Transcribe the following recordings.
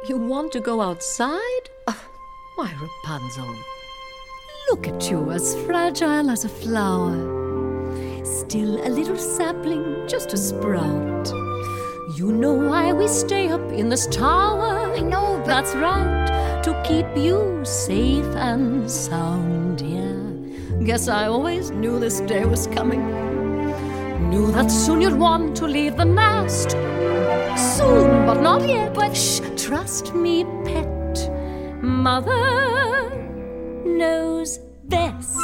You want to go outside? Why, Rapunzel. Look at you, as fragile as a flower. Still a little sapling, just a sprout. You know why we stay up in this tower? I know, but... That's right, to keep you safe and sound, yeah. Guess I always knew this day was coming. Knew that soon you'd want to leave the nest. Soon, but not yet. But shh, trust me, pet. Mother knows best.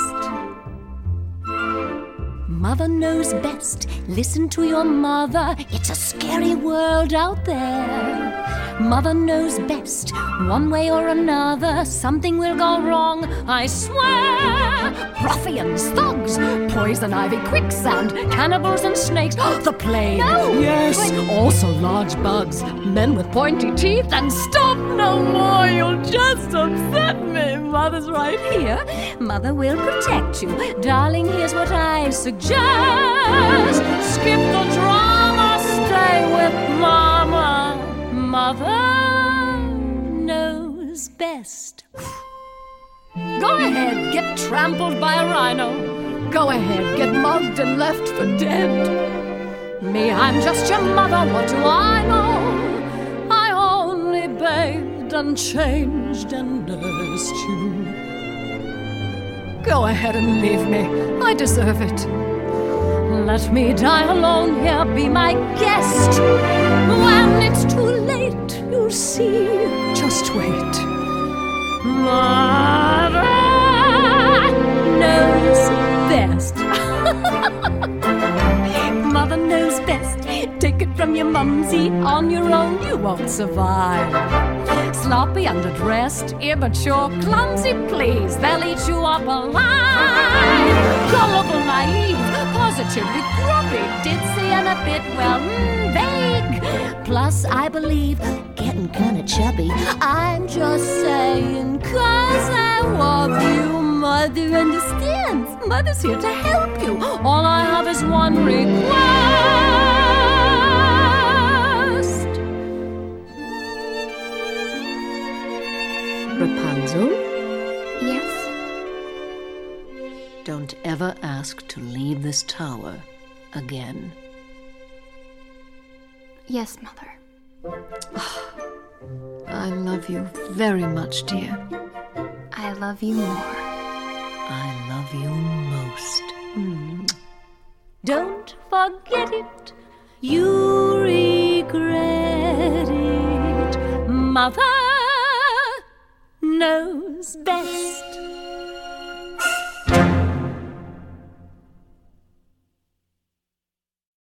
Mother knows best. Listen to your mother. It's a scary world out there. Mother knows best. One way or another, something will go wrong, I swear. Ruffians, thugs, poison ivy, quicksand, cannibals and snakes. The plague. No, yes, but... also large bugs, men with pointy teeth, and stop no more. You'll just upset me. Mother's right here. Mother will protect you. Darling, here's what I suggest. Skip the drama, stay with Mama. Mother knows best. Go ahead, get trampled by a rhino. Go ahead, get mugged and left for dead. Me, I'm just your mother, what do I know? I only bathed and changed and nursed you. Go ahead and leave me, I deserve it. Let me die alone here, be my guest. When it's too late, you'll see, just wait. Mother knows best. Mother knows best. Take it from your mumsy, on your own you won't survive. Sloppy, underdressed, immature, clumsy, please, they'll eat you up alive. Gullible, naive, positively grubby, ditzy and a bit, well, vague. Plus, I believe, getting kinda chubby. I'm just saying, 'cause I love you. Mother understands. Mother's here to help you. All I have is one request. Rapunzel, Yes? don't ever ask to leave this tower again. Yes, Mother. I love you very much, dear. I love you more. I love you most. Don't forget it. You regret it. Mother knows best.